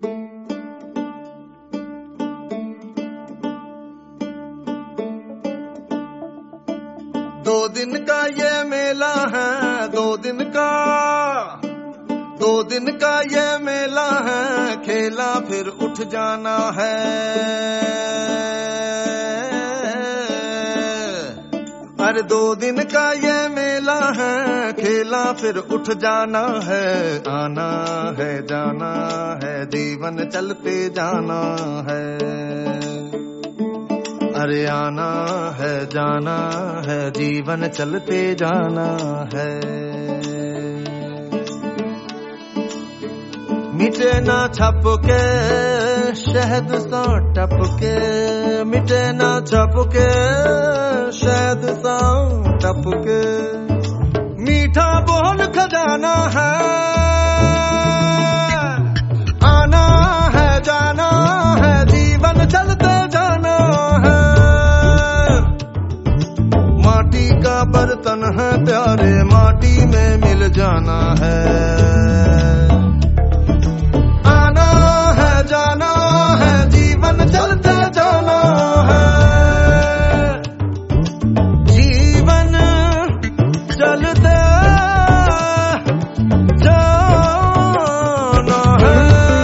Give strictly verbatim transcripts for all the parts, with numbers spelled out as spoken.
दो दिन का ये मेला है, दो दिन का दो दिन का ये मेला है, खेला फिर उठ जाना है। अरे दो दिन का ये मेला है, खेला फिर उठ जाना है। आना है जाना है, जीवन चलते जाना है। अरे आना है जाना है, जीवन चलते जाना है। मिटे ना छप के शहद सा टप के, मिटे ना छप के शहद सा टप के। मीठा बोल खजाना है, आना है जाना है, जीवन चलते जाना है। माटी का बर्तन है प्यारे, माटी में मिल जाना है। आना है जाना है, जीवन चलते जाना है। जीवन चलते जाना है।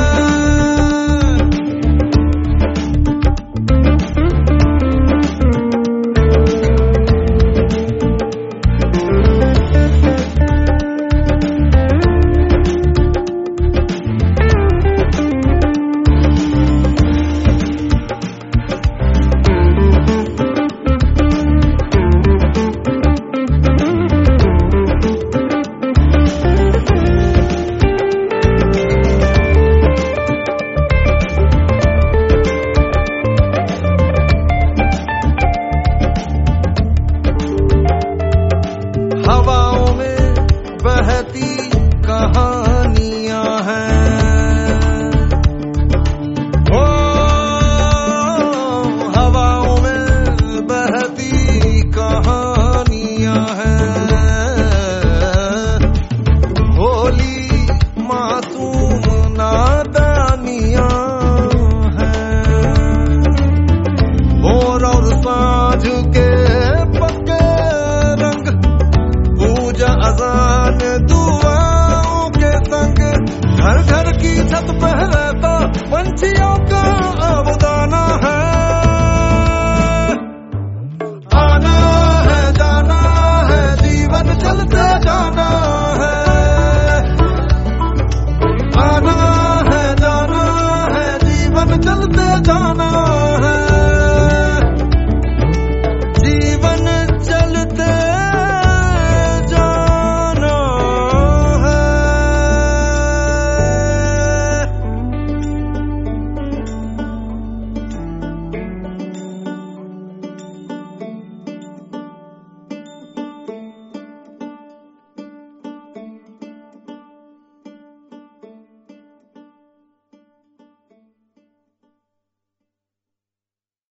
हवाओं में बहती कहानियां हैं, ओ हवाओं में बहती कहानियां हैं। भोली मासूम नादानियां हैं। भोर और साँझ के अज़ान दुआओं के संग, घर घर की छत पे रहता पंछियों